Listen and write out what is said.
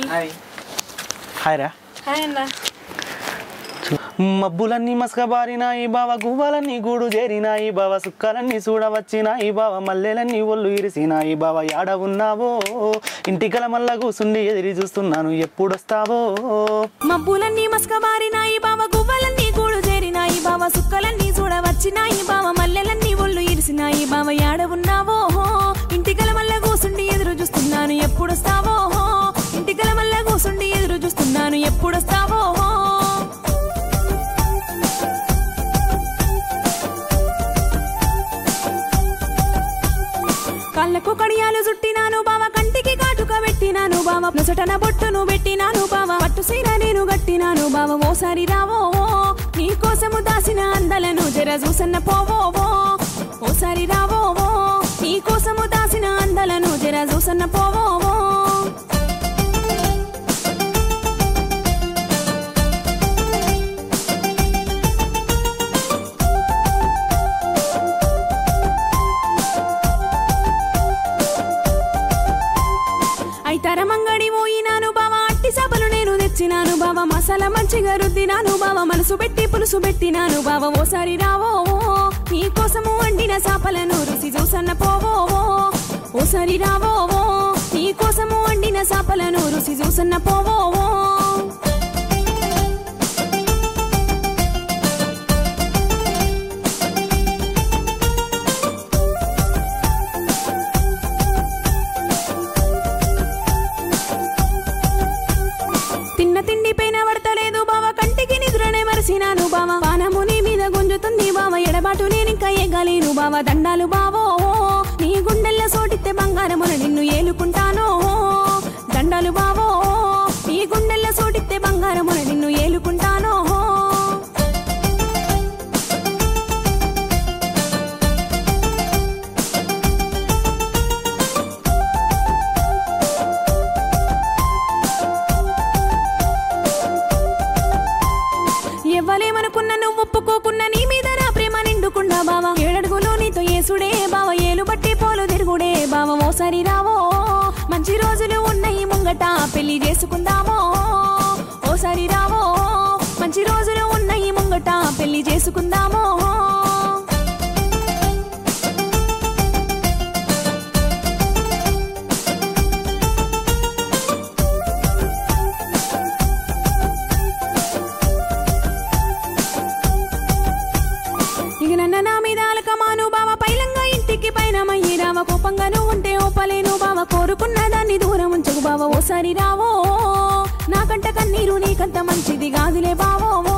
Hi రా. Hi అన్న. మబ్బులన్నీ మసకబారినాయి బావ, గువ్వలన్నీ గూడు చేరినాయి బావ, సుక్కలన్నీ చూడవచ్చినాయి బావ, మల్లెలన్నీ ఒళ్ళు ఇరిసినాయి బావ, యాడ ఉన్నావో ఇంటికల మల్ల కూసుండి ఎదిరి చూస్తున్నాను ఎప్పుడొస్తావో. మబ్బులన్నీ మసకబారినాయి బావ, గువ్వలన్నీ గూడు చేరినాయి బావ, సుక్కలన్నీ చూడవచ్చినాయి బావ, మల్లెలన్నీ ఒళ్ళు ఇరిసినాయి బావ, యాడ ఉన్నావో ఇంటికల మల్ల కూసుండి ఎదురు చూస్తున్నాను ఎప్పుడొస్తావో, ఇంటికల మల్ల కూసుండి ఎదురు చూస్తున్నాను ఎప్పుడొస్తావో. కళ్ళకు కడియాలు చుట్టినాను బావ, కంటికి కాటుక పెట్టినాను బావ, నొసటన బొట్టును పెట్టినాను బావ, పట్టు సీర నేను గట్టినాను బావ, ఓసారి రావో నీ కోసము దాసిన అందలను జర చూసన్న పోవో, ఓసారి రావో నీ కోసము దాసిన అందలను జర చూసన్న పోవో. ఐతరమంగడి పోయినాను బావ, అట్టి చేపలు నేను తెచ్చినాను బావ, మసాలా మంచిగా రుద్దినాను బావ, మనసు పెట్టి పులుసు పెట్టినాను బావ, ఓసారి రావో నీ కోసము వండిన చేపలను రుచి చూసన్న పోవో, ఓసారి రావో నీ కోసము వండిన చేపలను రుచి చూసన్న పోవో. తిన్న తిండి పైన పడతలేదు బావ, కంటికి నిద్రనే మరిసినాను బావ, పానము నీ మీద గుంజుతుంది బావ, ఎడబాటు నేనింకా ఎగలేను బావ, దండాలు బావో నీ గుండెల్లో సోటితే బంగారమున నిన్ను ఏలుకుంటాను, దండాలు బావో నీ గుండెల్లో సోటితే బంగారమున నిన్ను ఏలుకుంటాను. ఎవ్వలేమనుకున్న నువ్వు ఒప్పుకోకున్న నీ మీద నా ప్రేమ నిండుకుండా బావ, ఏడడుగులు నీతో ఏసుడే బావ, ఏలు బట్టి పోలు తిరుగుడే బావ, ఓసారి రావో మంచి రోజులు ఉన్నాయి ముంగట పెళ్లి చేసుకుందామో, ఓసారి రావో మంచి రోజులు ఉన్నాయి ముంగట పెళ్లి చేసుకుందామో. ఇక నన్న నా మీద అలకమాను బావ, పైలంగా ఇంటికి పైన మయ్యిరావ, కోపంగా నువ్వు ఉంటే ఓపలేను బావ, కోరుకున్న దాన్ని దూరం ఉంచకు బావ, ఓసారి రావో నాకంట కన్నీరు నీకంత మంచిది కాదులే బావో.